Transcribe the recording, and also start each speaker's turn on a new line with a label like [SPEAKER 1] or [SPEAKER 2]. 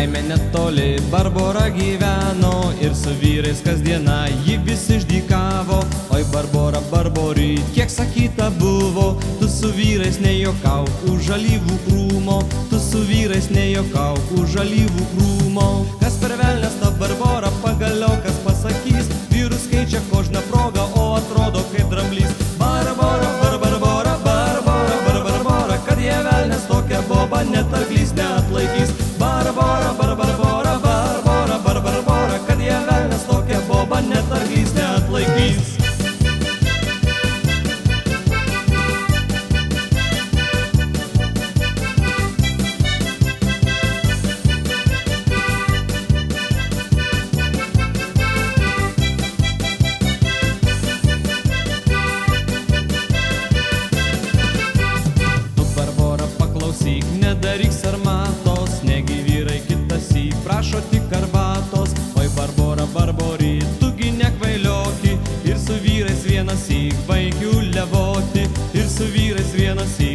[SPEAKER 1] Kaime netoli Barbora gyveno ir su vyrais kasdieną ji vis išdykavo. Oi Barbora, Barbori, kiek sakyta buvo, tu su vyrais nejokau už alyvų krūmo, tu su vyrais nejokau už alyvų krūmo. Kas per velnias ta Barbora, pagaliau kas pasakys, vyrus keičia kožną progą, o atrodo kaip dramblys. Barbora, Barbora, Barbora, Barbora, kad jie velnias tokia boba, net arklys neatlaikys. Barbora, Barbora, Barbora, Barbora, kad jie velnias tokia boba, net arklys neatlaikys. Nedaryk sarmatos, negi vyrai kitasi, prašo tik arbatos. Oi Barbora, Barbori, tugi nekvailioki, ir su vyrais vienas į vaikių levoti, ir su vyrais vienas į